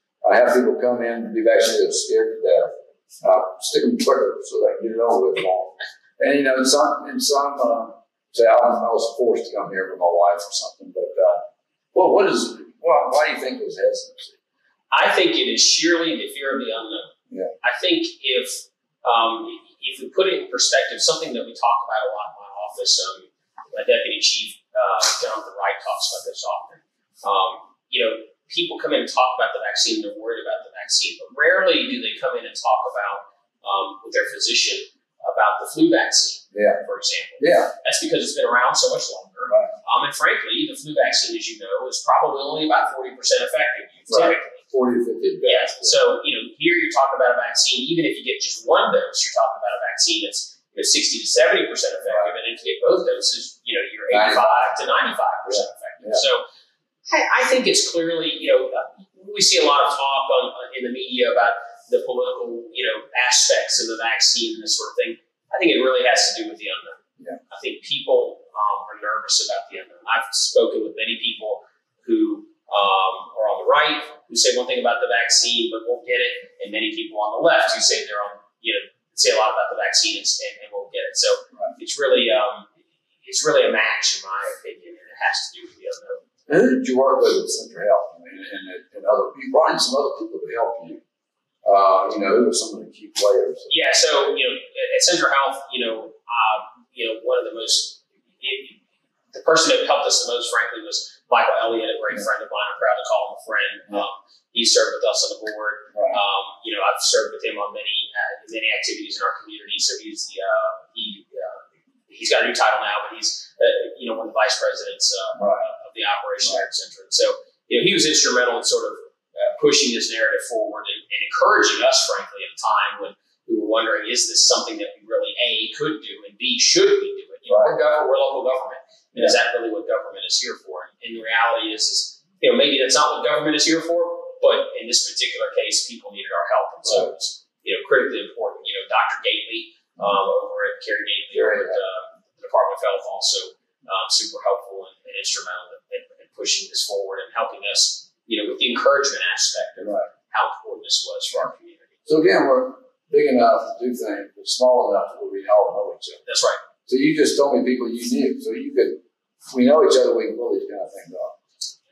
I have people come in to be vaccinated, scared to death. Uh, stick them quicker so they can get it over with. And you know, in some, in some uh, say I was forced to come here with my wife or something. But uh, well, what is? Well, why do you think there's hesitancy? I think it is sheerly the fear of the unknown. Yeah. I think if um, if we put it in perspective, something that we talk about a lot in my office. Um, My deputy chief, uh, Jonathan Wright, talks about this often. Um, you know, people come in and talk about the vaccine, they're worried about the vaccine, but rarely do they come in and talk about, um, with their physician, about the flu vaccine, yeah. for example. Yeah. That's because it's been around so much longer. Right. Um, and frankly, the flu vaccine, as you know, is probably only about forty percent effective, right. typically. forty to fifty Yeah. So, you know, here you're talking about a vaccine, even if you get just one dose, you're talking about a vaccine that's sixty to seventy percent effective, right. and if you get both doses, you know, you're eighty-five to ninety-five percent effective. Yeah. So I, I think it's clearly, you know, uh, we see a lot of talk on, on in the media about the political, you know, aspects of the vaccine and this sort of thing. I think it really has to do with the unknown. Yeah. I think people um, are nervous about the unknown. I've spoken with many people who um, are on the right who say one thing about the vaccine but won't get it, and many people on the left who say they're on, you know, say a lot about the vaccine and, and won't get it. So right. it's really um, it's really a match, in my opinion, and it has to do with the unknown. And who did you work with at Central Health? I mean, and, and other you brought in some other people to help you. Uh, you know, who were some of the key players? Yeah, so you know, at Central Health, you know, uh, you know, one of the most it, the person that helped us the most, frankly, was Michael Elliott, a great yeah. friend of mine. I'm proud to call him a friend. Yeah. Um, he served with us on the board. Right. Um, you know, I've served with him on many uh, many activities in our community. So he's the uh, he uh, he's got a new title now, but he's uh, you know one of the vice presidents uh, right. of the operation right. here at Central. So you know, he was instrumental in sort of uh, pushing this narrative forward and, and encouraging us, frankly, at a time when we were wondering, is this something that we really A could do and B should we do it? You know, right. we're government, we're local government, and yeah. is that really what government is here for? And the reality is, is you know maybe that's not what government is here for. But in this particular case, people needed our help, and so it was, you know, critically important. You know, Doctor Gately um, over at Carrie Gately over at uh, the Department of Health also um, super helpful and, and instrumental in, in pushing this forward and helping us, you know, with the encouragement aspect of right. how important this was for our community. So again, we're big enough to do things, but small enough where we all know each other. That's right. So you just told me people you knew, so you could, we know each other, we can pull these kind of things off.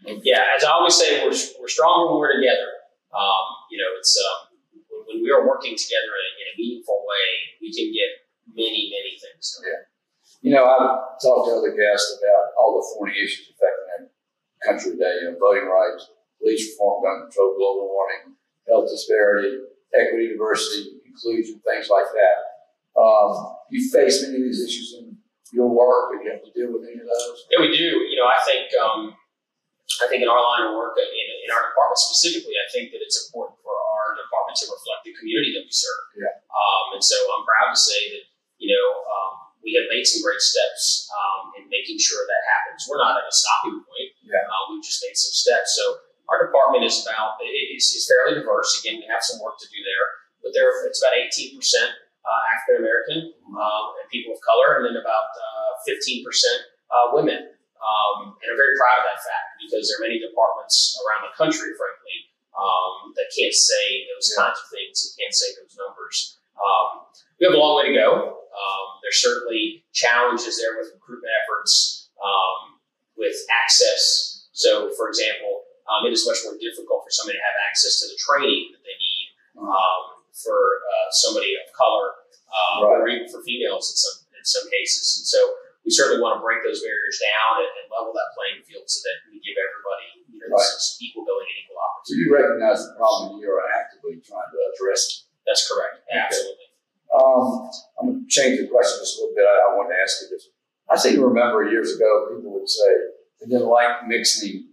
Yeah, as I always say, we're we're stronger when we're together. Um, you know, it's um, when, when we are working together in a, in a meaningful way, we can get many, many things done. Yeah. You know, I've talked to other guests about all the thorny issues affecting our country today. You know, voting rights, police reform, gun control, global warming, health disparity, equity, diversity, inclusion, things like that. Um, you face many of these issues in your work, and you have to deal with any of those? Yeah, we do. You know, I think um, I think in our line of work, in, in our department specifically, I think that it's important for our department to reflect the community that we serve. Yeah. Um, and so I'm proud to say that, you know, um, we have made some great steps um, in making sure that happens. We're not at a stopping point. Yeah. Uh, we've just made some steps. So our department is about, it's, it's fairly diverse. Again, we have some work to do there, but there it's about eighteen percent uh, African American um, and people of color, and then about uh, fifteen percent uh, women. Um, and I'm very proud of that fact because there are many departments around the country, frankly, um, that can't say those Yeah. kinds of things and can't say those numbers. Um, we have a long way to go. Um, there's certainly challenges there with recruitment efforts, um, with access. So, for example, um, it is much more difficult for somebody to have access to the training that they need um, for uh, somebody of color, uh, Right. or even for females in some in some cases. And so, we certainly want to break those barriers down and, and level that playing field so that we give everybody, you know, Right. this equal billing and equal So opportunity. you recognize the problem and you're actively trying to address it. That's correct. Absolutely. Um, I'm going to change the question just a little bit. I, I wanted to ask you this. I seem to remember years ago people would say they didn't like mixing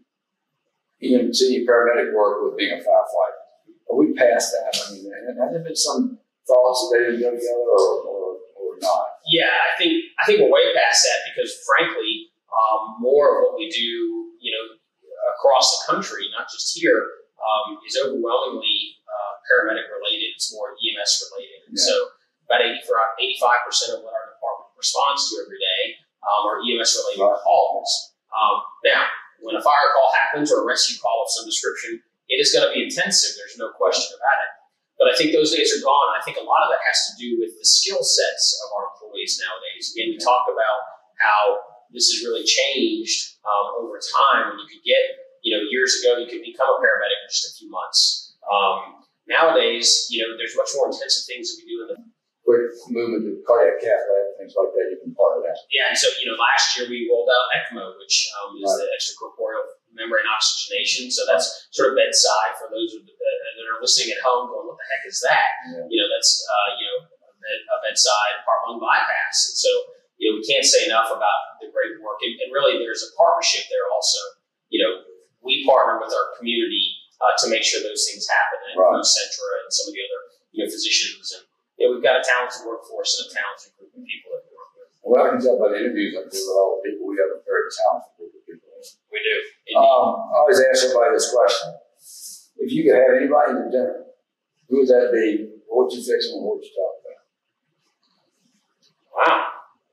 E M T paramedic work with being a firefighter. Are we past that? I mean, have there been some thoughts that they didn't go together or, or, or not? Yeah, I think I think we're way past that because, frankly, um, more of what we do, you know, across the country, not just here, um, is overwhelmingly uh, paramedic related. It's more E M S related, and Yeah. so about eighty-five percent of what our department responds to every day um, are E M S related Right. calls. Um, now, when a fire call happens or a rescue call of some description, it is going to be intensive. There's no question about it. But I think those days are gone. I think a lot of that has to do with the skill sets of our employees nowadays. Again, we talk about how this has really changed um, over time. When you could get, you know, years ago, you could become a paramedic in just a few months. Um, nowadays, you know, there's much more intensive things that we do in the Quick movement to cardiac cath lab, things like that, you've been part of that. Yeah, and so, you know, last year we rolled out ECMO, which um, is Right. the extracorporeal membrane oxygenation. So that's sort of bedside for those of the, that are listening at home going, what the heck is that? Yeah. You know, that's, uh, you know, a, bed, a bedside heart lung bypass. And so, you know, we can't say enough about the great work. And, and really, there's a partnership there also. You know, we partner with our community uh, to make sure those things happen. And Right. Centra and some of the other, you know, physicians. And, you know, we've got a talented workforce and a talented group of people that we work with. Well, I can tell by the interviews I do with all the people, we have a very talented group of people. We do. Indeed. Um, I always ask everybody this question. If you could have anybody to dinner, who would that be? What would you fix and what would you talk about? Wow.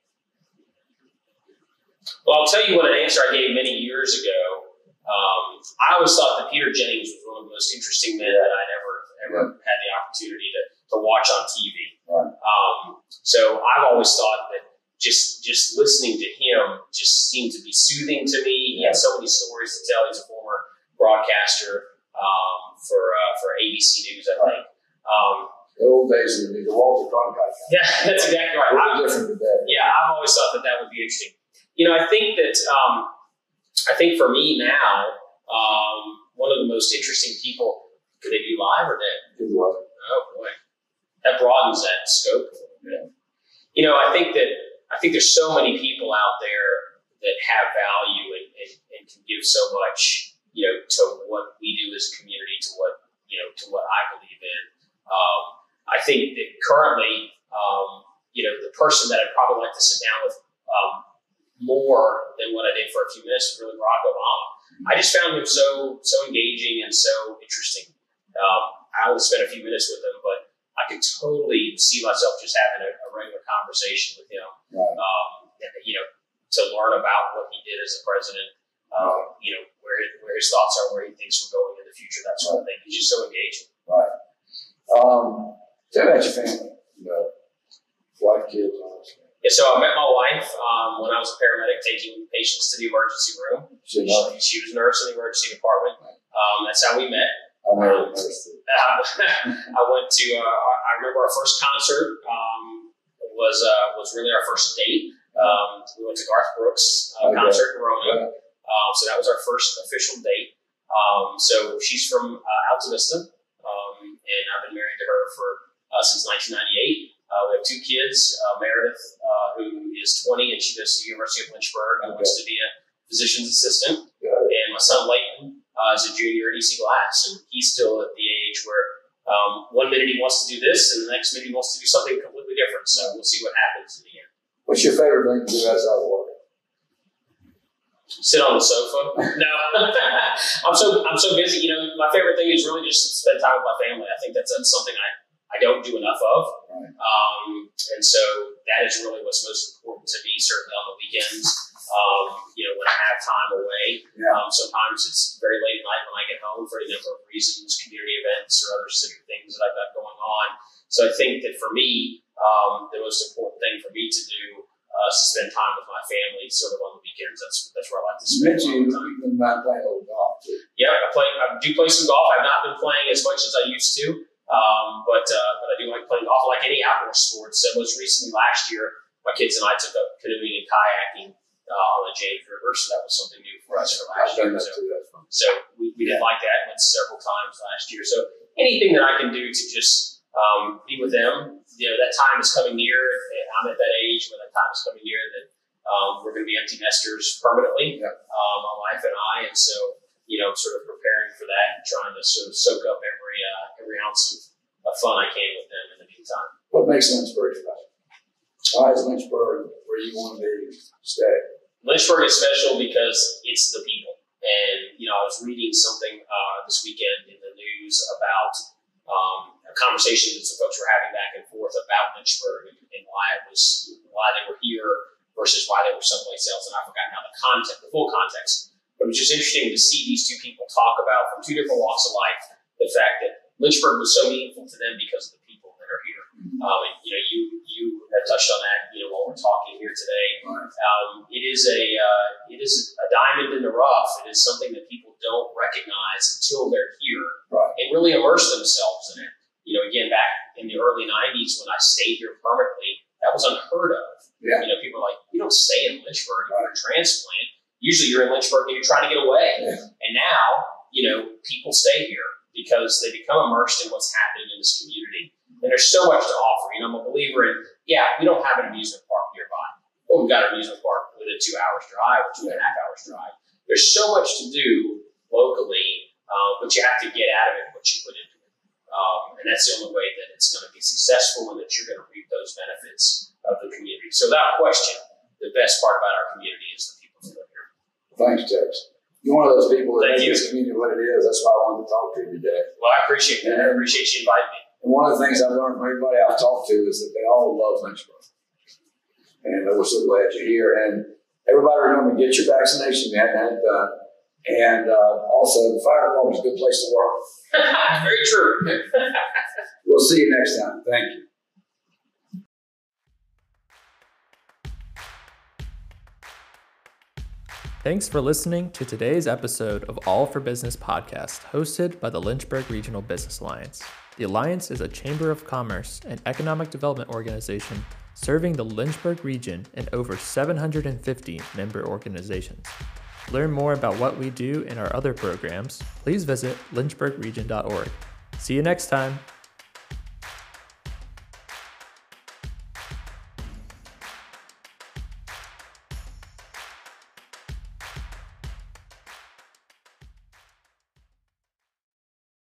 Well, I'll tell you what an answer I gave many years ago. Um, I always thought that Peter Jennings was one of the most interesting men that I'd ever ever Yeah. had the opportunity to, to watch on T V. Right. Um, so I've always thought that just just listening to him just seemed to be soothing to me. He had so many stories to tell. He's a former broadcaster um, for uh, for A B C News, I think. Um, The old days of the Walter Cronkite. yeah, that's exactly right. Very I- different today. Yeah, I've always thought that that would be interesting. You know, I think that um, I think for me now, um, one of the most interesting people. Could they be live or dead? Good luck. Oh boy, that broadens that scope. Yeah. You know, I think that I think there's so many people out there that have value and, and, and can give so much. You know, to what we do as a community, to what you know, to what I believe in. Um, I think that currently, um, you know, the person that I'd probably like to sit down with um, more than what I did for a few minutes was really Barack Obama. I just found him so so engaging and so interesting. Um, I only spent a few minutes with him, but I could totally see myself just having a, a regular conversation with him. Right. Um, and, you know, to learn about what he did as a president. Um, you know, where his, where his thoughts are, where he thinks we're going in the future, that sort of thing. He's just so engaging. Right. Um, tell me about your family. You know, wife, kids, all that stuff. Yeah, so I met my wife um, when I was a paramedic taking patients to the emergency room. She, she, she was a nurse in the emergency department. Um, that's how we met. I know. Um, I went to, uh, I remember our first concert um, was uh, was really our first date. Um, we went to Garth Brooks' uh, okay. concert in Roanoke. Yeah. Um, so that was our first official date. Um, so she's from uh, Alta Vista, um, and I've been married to her for uh, since nineteen ninety-eight. Uh, we have two kids, uh, Meredith, uh, who is twenty, and she goes to the University of Lynchburg and okay. wants to be a physician's assistant. And my son, Leighton, uh, is a junior at E C Glass, and he's still at the age where um, one minute he wants to do this, and the next minute he wants to do something completely different. So we'll see what happens in the end. What's your favorite thing to do outside of work? Sit on the sofa. No, I'm so I'm so busy. You know, my favorite thing is really just spend time with my family. I think that's, that's something I, I don't do enough of. Right. Um, and so that is really what's most important to me, certainly on the weekends. Um, you know, when I have time away. Yeah. Um, sometimes it's very late at night when I get home for any number of reasons, community events or other civic things that I've got going on. So I think that for me, um, the most important thing for me to do uh, is to spend time with my family, sort of on the weekends. That's that's where I like to spend you my time. You might play a little golf too. Yeah, I play. I do play some golf. I've not been playing as much as I used to, um, but uh, but I do like playing golf, like any outdoor sports. So most recently, last year, my kids and I took up canoeing and kayaking uh, on the James River. So that was something new for us for last year. So, so we, we did like that. Went several times last year. So anything that I can do to just um, be with them, you know, that time is coming near. And I'm at that age where that time is coming near that um, we're going to be empty nesters permanently, yeah. um, my wife and I. And so, you know, sort of preparing for that and trying to sort of soak up every uh, every ounce of, of fun I can with them in the meantime. What makes Lynchburg special? Why is Lynchburg where you want to be stay? Lynchburg is special because it's the people. And, you know, I was reading something uh, this weekend in the news about um, a conversation that some folks were having back and forth about Lynchburg and, and why it was, why they were here versus why they were someplace else. And I forgot now the context, the full context. But it was just interesting to see these two people talk about, from two different walks of life, the fact that Lynchburg was so meaningful to them because of the people that are here. Um, and, you know, you you have touched on that, you know, while we're talking here today. Um, it is a uh, it is a diamond in the rough. It is something that people don't recognize until they're here right. and really immerse themselves in it. You know, again, back in the early nineties when I stayed here permanently, that was unheard of. Yeah. You know, people are like, you don't stay in Lynchburg, you're a transplant. Usually you're in Lynchburg and you're trying to get away. Yeah. And now, you know, people stay here because they become immersed in what's happening in this community. And there's so much to offer. You know, I'm a believer in, yeah, we don't have an amusement park nearby. Well, we've got an amusement park within two hours drive or two and a half hours drive. There's so much to do locally, uh, but you have to get out of it what you put into it. Um, and that's the only way that it's going to be successful and that you're going to reap those benefits of the community. So without question, the best part about our community is the people who live here. Thanks, Tex. You're one of those people that Thank make you. this community what it is. That's why I wanted to talk to you today. Well, I appreciate that. I appreciate you inviting me. And one of the things I've learned from everybody I've talked to is that they all love Lynchburg. And we're so glad you're here. And everybody remember, get your vaccination. You hadn't had it done. And uh, also, the fire department is a good place to work. Very true. We'll see you next time. Thank you. Thanks for listening to today's episode of All for Business podcast, hosted by the Lynchburg Regional Business Alliance. The Alliance is a chamber of commerce and economic development organization serving the Lynchburg region and over seven hundred fifty member organizations. To learn more about what we do and our other programs, please visit lynchburg region dot org. See you next time.